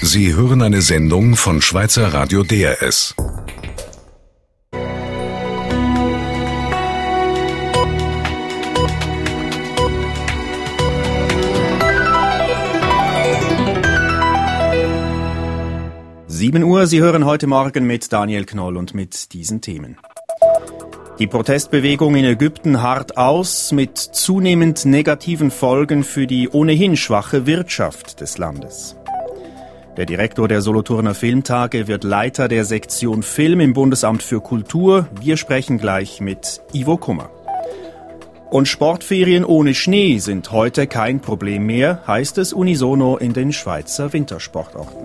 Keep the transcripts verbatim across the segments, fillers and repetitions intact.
Sie hören eine Sendung von Schweizer Radio D R S. sieben Uhr, Sie hören heute Morgen mit Daniel Knoll und mit diesen Themen. Die Protestbewegung in Ägypten harrt aus, mit zunehmend negativen Folgen für die ohnehin schwache Wirtschaft des Landes. Der Direktor der Solothurner Filmtage wird Leiter der Sektion Film im Bundesamt für Kultur. Wir sprechen gleich mit Ivo Kummer. Und Sportferien ohne Schnee sind heute kein Problem mehr, heißt es unisono in den Schweizer Wintersportorten.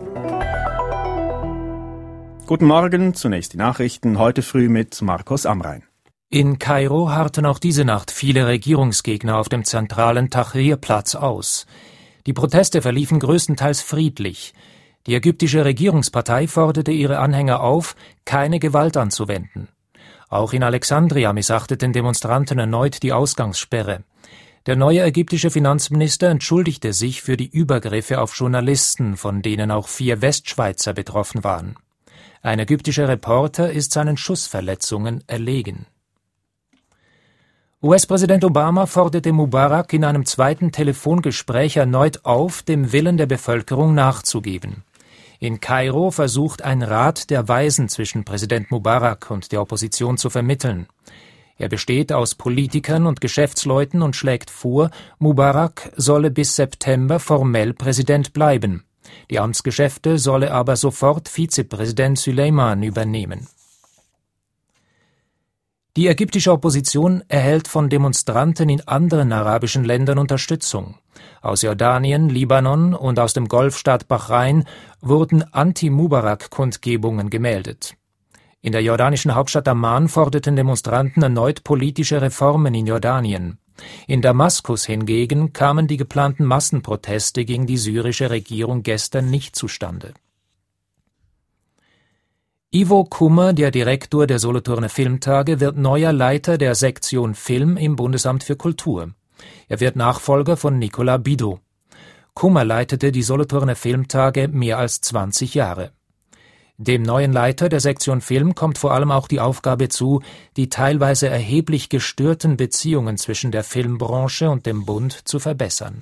Guten Morgen, zunächst die Nachrichten, heute früh mit Markus Amrein. In Kairo harrten auch diese Nacht viele Regierungsgegner auf dem zentralen Tahrir-Platz aus. Die Proteste verliefen größtenteils friedlich. Die ägyptische Regierungspartei forderte ihre Anhänger auf, keine Gewalt anzuwenden. Auch in Alexandria missachteten Demonstranten erneut die Ausgangssperre. Der neue ägyptische Finanzminister entschuldigte sich für die Übergriffe auf Journalisten, von denen auch vier Westschweizer betroffen waren. Ein ägyptischer Reporter ist seinen Schussverletzungen erlegen. U S-Präsident Obama forderte Mubarak in einem zweiten Telefongespräch erneut auf, dem Willen der Bevölkerung nachzugeben. In Kairo versucht ein Rat der Weisen zwischen Präsident Mubarak und der Opposition zu vermitteln. Er besteht aus Politikern und Geschäftsleuten und schlägt vor, Mubarak solle bis September formell Präsident bleiben. Die Amtsgeschäfte solle aber sofort Vizepräsident Süleyman übernehmen. Die ägyptische Opposition erhält von Demonstranten in anderen arabischen Ländern Unterstützung. Aus Jordanien, Libanon und aus dem Golfstaat Bahrain wurden Anti-Mubarak-Kundgebungen gemeldet. In der jordanischen Hauptstadt Amman forderten Demonstranten erneut politische Reformen in Jordanien. In Damaskus hingegen kamen die geplanten Massenproteste gegen die syrische Regierung gestern nicht zustande. Ivo Kummer, der Direktor der Solothurner Filmtage, wird neuer Leiter der Sektion Film im Bundesamt für Kultur. Er wird Nachfolger von Nicolas Bidault. Kummer leitete die Solothurner Filmtage mehr als zwanzig Jahre. Dem neuen Leiter der Sektion Film kommt vor allem auch die Aufgabe zu, die teilweise erheblich gestörten Beziehungen zwischen der Filmbranche und dem Bund zu verbessern.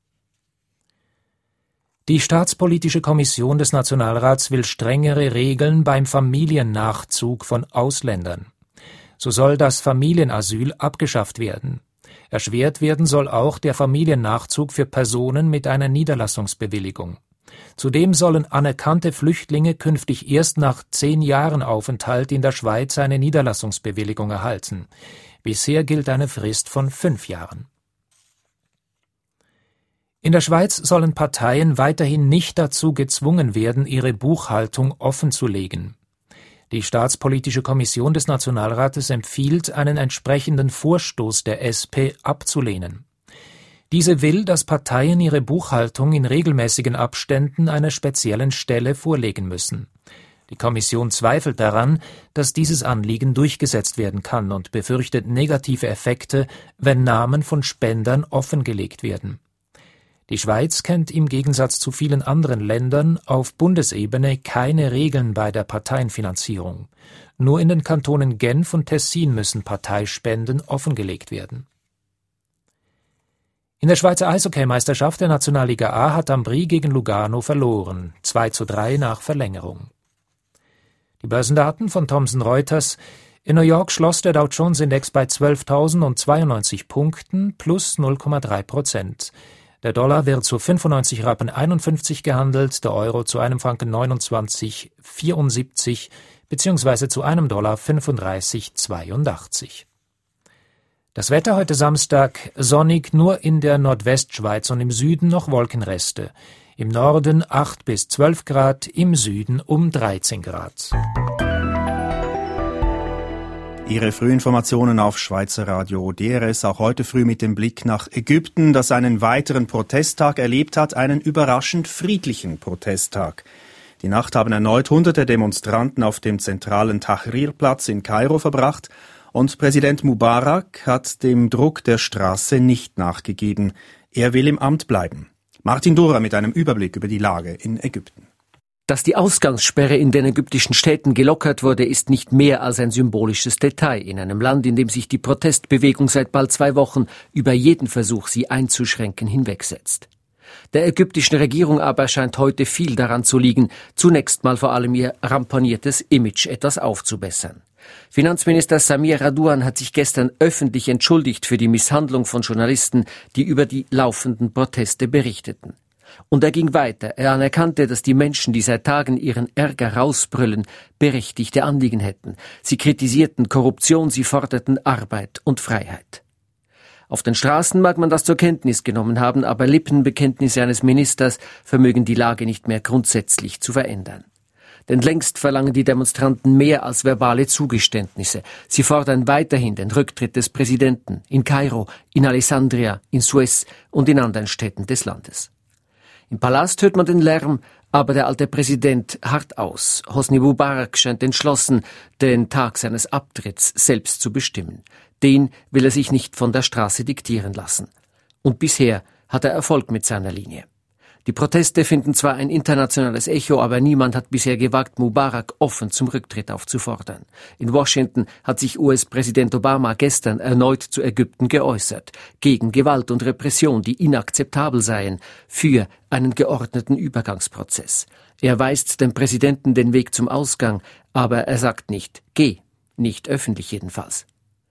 Die Staatspolitische Kommission des Nationalrats will strengere Regeln beim Familiennachzug von Ausländern. So soll das Familienasyl abgeschafft werden. Erschwert werden soll auch der Familiennachzug für Personen mit einer Niederlassungsbewilligung. Zudem sollen anerkannte Flüchtlinge künftig erst nach zehn Jahren Aufenthalt in der Schweiz eine Niederlassungsbewilligung erhalten. Bisher gilt eine Frist von fünf Jahren. In der Schweiz sollen Parteien weiterhin nicht dazu gezwungen werden, ihre Buchhaltung offenzulegen. Die Staatspolitische Kommission des Nationalrates empfiehlt, einen entsprechenden Vorstoß der S P abzulehnen. Diese will, dass Parteien ihre Buchhaltung in regelmäßigen Abständen einer speziellen Stelle vorlegen müssen. Die Kommission zweifelt daran, dass dieses Anliegen durchgesetzt werden kann und befürchtet negative Effekte, wenn Namen von Spendern offengelegt werden. Die Schweiz kennt im Gegensatz zu vielen anderen Ländern auf Bundesebene keine Regeln bei der Parteienfinanzierung. Nur in den Kantonen Genf und Tessin müssen Parteispenden offengelegt werden. In der Schweizer Eishockeymeisterschaft der Nationalliga A hat Ambri gegen Lugano verloren, zwei zu drei nach Verlängerung. Die Börsendaten von Thomson Reuters: In New York schloss der Dow Jones Index bei zwölftausendzweiundneunzig Punkten, plus null Komma drei Prozent. Der Dollar wird zu fünfundneunzig Rappen einundfünfzig gehandelt, der Euro zu einem Franken neunundzwanzig Komma vierundsiebzig bzw. zu einem Dollar fünfunddreißig Komma zweiundachtzig. Das Wetter heute Samstag: sonnig, nur in der Nordwestschweiz und im Süden noch Wolkenreste. Im Norden acht bis zwölf Grad, im Süden um dreizehn Grad. Ihre Frühinformationen auf Schweizer Radio D R S, auch heute früh mit dem Blick nach Ägypten, das einen weiteren Protesttag erlebt hat, einen überraschend friedlichen Protesttag. Die Nacht haben erneut hunderte Demonstranten auf dem zentralen Tahrir-Platz in Kairo verbracht und Präsident Mubarak hat dem Druck der Straße nicht nachgegeben. Er will im Amt bleiben. Martin Dura mit einem Überblick über die Lage in Ägypten. Dass die Ausgangssperre in den ägyptischen Städten gelockert wurde, ist nicht mehr als ein symbolisches Detail in einem Land, in dem sich die Protestbewegung seit bald zwei Wochen über jeden Versuch, sie einzuschränken, hinwegsetzt. Der ägyptischen Regierung aber scheint heute viel daran zu liegen, zunächst mal vor allem ihr ramponiertes Image etwas aufzubessern. Finanzminister Samir Radouan hat sich gestern öffentlich entschuldigt für die Misshandlung von Journalisten, die über die laufenden Proteste berichteten. Und er ging weiter. Er anerkannte, dass die Menschen, die seit Tagen ihren Ärger rausbrüllen, berechtigte Anliegen hätten. Sie kritisierten Korruption, sie forderten Arbeit und Freiheit. Auf den Straßen mag man das zur Kenntnis genommen haben, aber Lippenbekenntnisse eines Ministers vermögen die Lage nicht mehr grundsätzlich zu verändern. Denn längst verlangen die Demonstranten mehr als verbale Zugeständnisse. Sie fordern weiterhin den Rücktritt des Präsidenten in Kairo, in Alessandria, in Suez und in anderen Städten des Landes. Im Palast hört man den Lärm, aber der alte Präsident harrt aus. Hosni Mubarak scheint entschlossen, den Tag seines Abtritts selbst zu bestimmen. Den will er sich nicht von der Straße diktieren lassen. Und bisher hat er Erfolg mit seiner Linie. Die Proteste finden zwar ein internationales Echo, aber niemand hat bisher gewagt, Mubarak offen zum Rücktritt aufzufordern. In Washington hat sich U S-Präsident Obama gestern erneut zu Ägypten geäußert, gegen Gewalt und Repression, die inakzeptabel seien, für einen geordneten Übergangsprozess. Er weist dem Präsidenten den Weg zum Ausgang, aber er sagt nicht, geh, nicht öffentlich jedenfalls.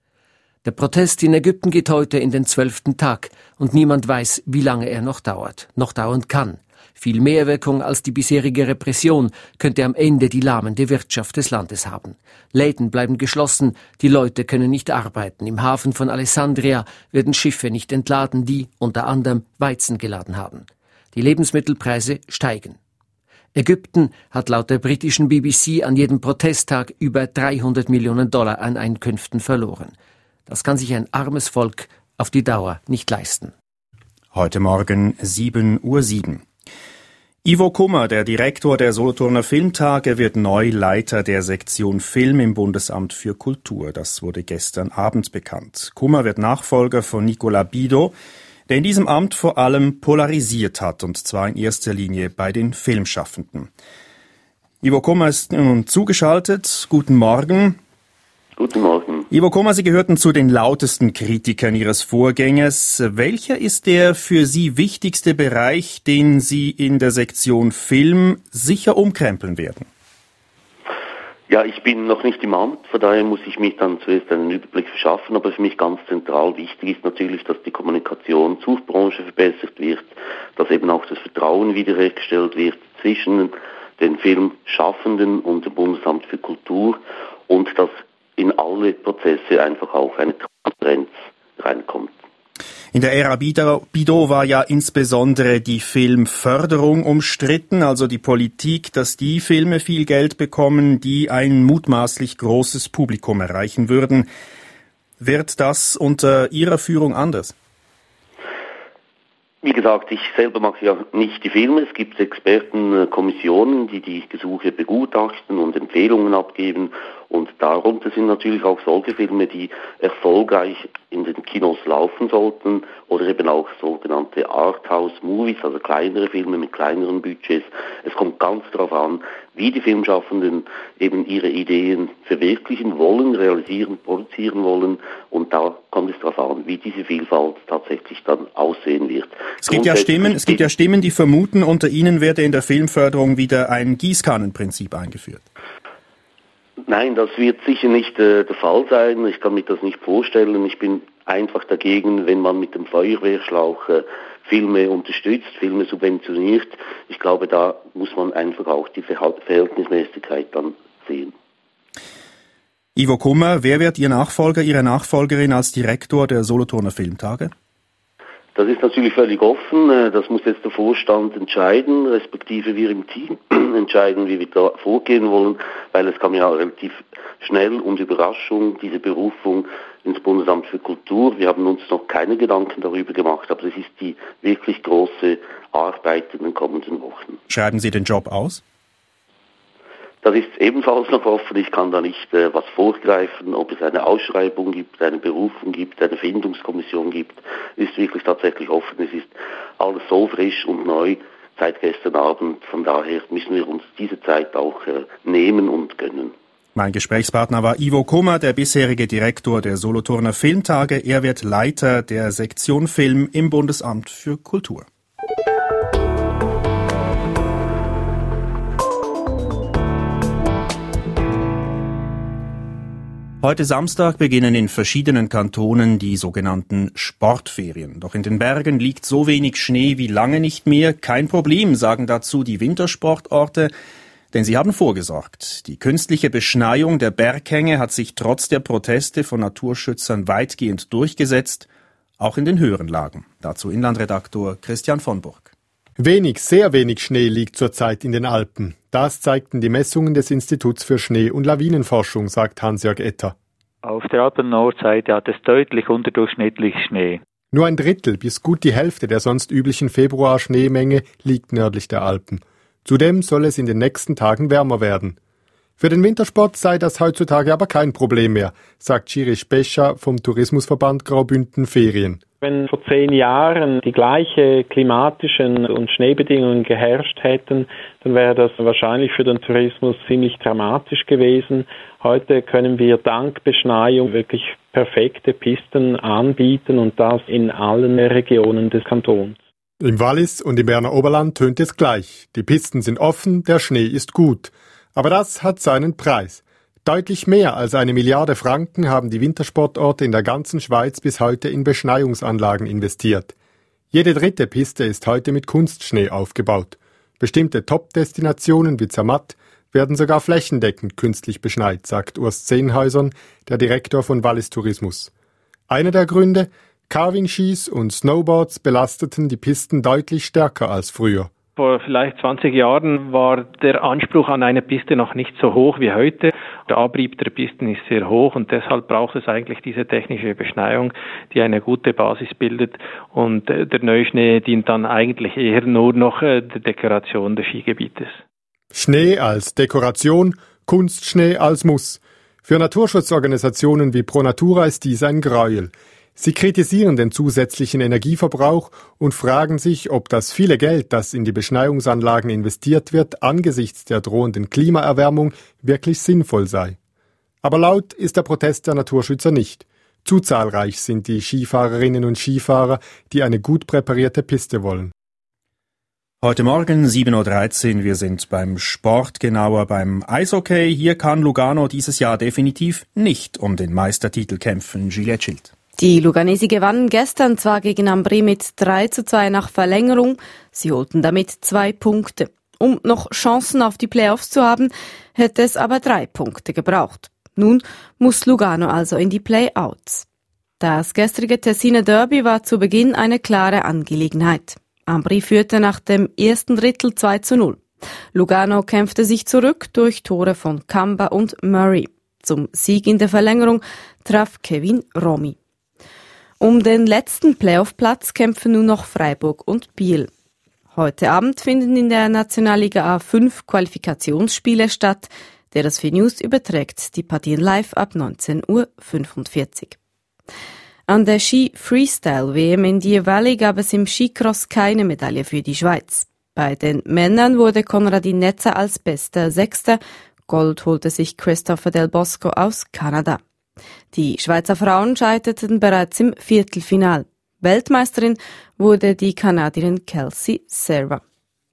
Der Protest in Ägypten geht heute in den zwölften Tag und niemand weiß, wie lange er noch dauert, noch dauern kann. Viel mehr Wirkung als die bisherige Repression könnte am Ende die lahmende Wirtschaft des Landes haben. Läden bleiben geschlossen, die Leute können nicht arbeiten. Im Hafen von Alessandria werden Schiffe nicht entladen, die unter anderem Weizen geladen haben. Die Lebensmittelpreise steigen. Ägypten hat laut der britischen B B C an jedem Protesttag über dreihundert Millionen Dollar an Einkünften verloren. Das kann sich ein armes Volk auf die Dauer nicht leisten. Heute Morgen sieben Uhr sieben. Ivo Kummer, der Direktor der Solothurner Filmtage, wird neu Leiter der Sektion Film im Bundesamt für Kultur. Das wurde gestern Abend bekannt. Kummer wird Nachfolger von Nicolas Bido, der in diesem Amt vor allem polarisiert hat, und zwar in erster Linie bei den Filmschaffenden. Ivo Kummer ist nun zugeschaltet. Guten Morgen. Guten Morgen. Ivo Kummer, Sie gehörten zu den lautesten Kritikern Ihres Vorgängers. Welcher ist der für Sie wichtigste Bereich, den Sie in der Sektion Film sicher umkrempeln werden? Ja, ich bin noch nicht im Amt, von daher muss ich mich dann zuerst einen Überblick verschaffen, aber für mich ganz zentral wichtig ist natürlich, dass die Kommunikation zur Branche verbessert wird, dass eben auch das Vertrauen wiederhergestellt wird zwischen den Filmschaffenden und dem Bundesamt für Kultur und dass in alle Prozesse einfach auch eine Transparenz reinkommt. In der Ära Bido war ja insbesondere die Filmförderung umstritten, also die Politik, dass die Filme viel Geld bekommen, die ein mutmaßlich großes Publikum erreichen würden. Wird das unter Ihrer Führung anders? Wie gesagt, ich selber mache ja nicht die Filme. Es gibt Expertenkommissionen, die die Gesuche begutachten und Empfehlungen abgeben. Und darunter sind natürlich auch solche Filme, die erfolgreich in den Kinos laufen sollten oder eben auch sogenannte Arthouse-Movies, also kleinere Filme mit kleineren Budgets. Es kommt ganz darauf an, wie die Filmschaffenden eben ihre Ideen verwirklichen wollen, realisieren, produzieren wollen. Und da kommt es darauf an, wie diese Vielfalt tatsächlich dann aussehen wird. Es gibt ja Stimmen, es gibt ja Stimmen, die vermuten, unter ihnen werde in der Filmförderung wieder ein Gießkannenprinzip eingeführt. Nein, das wird sicher nicht äh, der Fall sein. Ich kann mir das nicht vorstellen. Ich bin einfach dagegen, wenn man mit dem Feuerwehrschlauch äh, Filme unterstützt, Filme subventioniert. Ich glaube, da muss man einfach auch die Verhältnismäßigkeit dann sehen. Ivo Kummer, wer wird Ihr Nachfolger, Ihre Nachfolgerin als Direktor der Solothurner Filmtage? Das ist natürlich völlig offen. Das muss jetzt der Vorstand entscheiden, respektive wir im Team entscheiden, wie wir da vorgehen wollen, weil es kam ja relativ schnell und Überraschung diese Berufung ins Bundesamt für Kultur. Wir haben uns noch keine Gedanken darüber gemacht, aber es ist die wirklich große Arbeit in den kommenden Wochen. Schreiben Sie den Job aus? Das ist ebenfalls noch offen. Ich kann da nicht äh, was vorgreifen, ob es eine Ausschreibung gibt, eine Berufung gibt, eine Findungskommission gibt. Ist wirklich tatsächlich offen. Es ist alles so frisch und neu, seit gestern Abend. Von daher müssen wir uns diese Zeit auch äh, nehmen und gönnen. Mein Gesprächspartner war Ivo Kummer, der bisherige Direktor der Solothurner Filmtage. Er wird Leiter der Sektion Film im Bundesamt für Kultur. Heute Samstag beginnen in verschiedenen Kantonen die sogenannten Sportferien. Doch in den Bergen liegt so wenig Schnee wie lange nicht mehr. Kein Problem, sagen dazu die Wintersportorte, denn sie haben vorgesorgt. Die künstliche Beschneiung der Berghänge hat sich trotz der Proteste von Naturschützern weitgehend durchgesetzt, auch in den höheren Lagen. Dazu Inlandredaktor Christian von Burg. Wenig, sehr wenig Schnee liegt zurzeit in den Alpen. Das zeigten die Messungen des Instituts für Schnee- und Lawinenforschung, sagt Hans-Jörg Etter. Auf der Alpen-Nordseite hat es deutlich unterdurchschnittlich Schnee. Nur ein Drittel bis gut die Hälfte der sonst üblichen Februar-Schneemenge liegt nördlich der Alpen. Zudem soll es in den nächsten Tagen wärmer werden. Für den Wintersport sei das heutzutage aber kein Problem mehr, sagt Chirish Pescha vom Tourismusverband Graubünden Ferien. Wenn vor zehn Jahren die gleichen klimatischen und Schneebedingungen geherrscht hätten, dann wäre das wahrscheinlich für den Tourismus ziemlich dramatisch gewesen. Heute können wir dank Beschneiung wirklich perfekte Pisten anbieten und das in allen Regionen des Kantons. Im Wallis und im Berner Oberland tönt es gleich. Die Pisten sind offen, der Schnee ist gut. Aber das hat seinen Preis. Deutlich mehr als eine Milliarde Franken haben die Wintersportorte in der ganzen Schweiz bis heute in Beschneiungsanlagen investiert. Jede dritte Piste ist heute mit Kunstschnee aufgebaut. Bestimmte Top-Destinationen wie Zermatt werden sogar flächendeckend künstlich beschneit, sagt Urs Zehnhäusern, der Direktor von Wallis Tourismus. Einer der Gründe: Carving-Skis und Snowboards belasteten die Pisten deutlich stärker als früher. Vor vielleicht zwanzig Jahren war der Anspruch an eine Piste noch nicht so hoch wie heute. Der Abrieb der Pisten ist sehr hoch und deshalb braucht es eigentlich diese technische Beschneiung, die eine gute Basis bildet. Und der Neuschnee dient dann eigentlich eher nur noch der Dekoration des Skigebietes. Schnee als Dekoration, Kunstschnee als Muss. Für Naturschutzorganisationen wie Pro Natura ist dies ein Gräuel. Sie kritisieren den zusätzlichen Energieverbrauch und fragen sich, ob das viele Geld, das in die Beschneiungsanlagen investiert wird, angesichts der drohenden Klimaerwärmung wirklich sinnvoll sei. Aber laut ist der Protest der Naturschützer nicht. Zu zahlreich sind die Skifahrerinnen und Skifahrer, die eine gut präparierte Piste wollen. Heute Morgen sieben Uhr dreizehn, wir sind beim Sport, genauer beim Eishockey. Hier kann Lugano dieses Jahr definitiv nicht um den Meistertitel kämpfen. Juliette Schild. Die Luganesi gewannen gestern zwar gegen Ambri mit drei zu zwei nach Verlängerung, sie holten damit zwei Punkte. Um noch Chancen auf die Playoffs zu haben, hätte es aber drei Punkte gebraucht. Nun muss Lugano also in die Play-Outs. Das gestrige Tessiner Derby war zu Beginn eine klare Angelegenheit. Ambri führte nach dem ersten Drittel zwei zu null. Lugano kämpfte sich zurück durch Tore von Kamba und Murray. Zum Sieg in der Verlängerung traf Kevin Romy. Um den letzten Playoff-Platz kämpfen nun noch Freiburg und Biel. Heute Abend finden in der Nationalliga A fünf Qualifikationsspiele statt. Der S V News überträgt die Partien live ab neunzehn Uhr fünfundvierzig. An der Ski-Freestyle-W M in Deer Valley gab es im Skicross keine Medaille für die Schweiz. Bei den Männern wurde Konradin Netzer als bester Sechster. Gold holte sich Christopher Del Bosco aus Kanada. Die Schweizer Frauen scheiterten bereits im Viertelfinal. Weltmeisterin wurde die Kanadierin Kelsey Serra.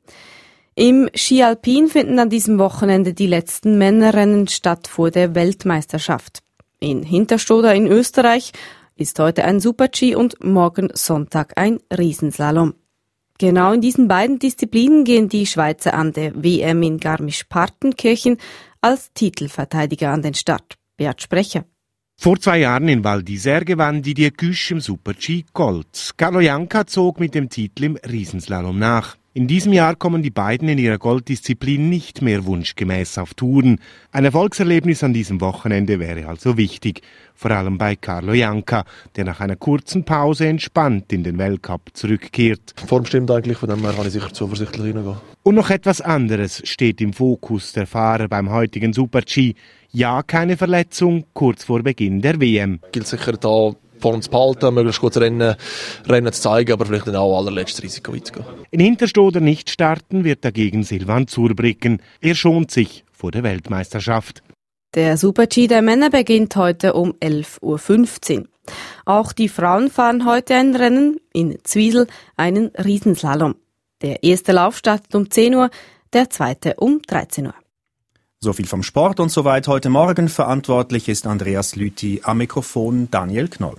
Im Ski Alpin finden an diesem Wochenende die letzten Männerrennen statt vor der Weltmeisterschaft. In Hinterstoder in Österreich ist heute ein Super-G und morgen Sonntag ein Riesenslalom. Genau in diesen beiden Disziplinen gehen die Schweizer an der W M in Garmisch-Partenkirchen als Titelverteidiger an den Start. Beat Sprecher. Vor zwei Jahren in Val d'Isère gewann Didier Güsch im Super-G Gold. Carlo Janka zog mit dem Titel im Riesenslalom nach. In diesem Jahr kommen die beiden in ihrer Golddisziplin nicht mehr wunschgemäß auf Touren. Ein Erfolgserlebnis an diesem Wochenende wäre also wichtig. Vor allem bei Carlo Janka, der nach einer kurzen Pause entspannt in den Weltcup zurückkehrt. Die Form stimmt eigentlich, von dem her kann ich sicher zuversichtlich reingehen. Und noch etwas anderes steht im Fokus der Fahrer beim heutigen Super-G. Ja, keine Verletzung kurz vor Beginn der W M. Gilt sicher da vorne zu behalten, möglichst gut Rennen, Rennen zu zeigen, aber vielleicht dann auch allerletztes Risiko einzugehen. In Hinterstoder nicht starten wird dagegen Silvan Zurbriggen. Er schont sich vor der Weltmeisterschaft. Der Super-G der Männer beginnt heute um elf Uhr fünfzehn. Auch die Frauen fahren heute ein Rennen, in Zwiesel einen Riesenslalom. Der erste Lauf startet um zehn Uhr, der zweite um dreizehn Uhr. So viel vom Sport und soweit heute Morgen. Verantwortlich ist Andreas Lüthi, am Mikrofon Daniel Knoll.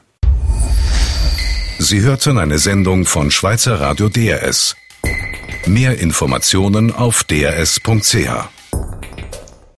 Sie hörten eine Sendung von Schweizer Radio D R S. Mehr Informationen auf d r s punkt c h.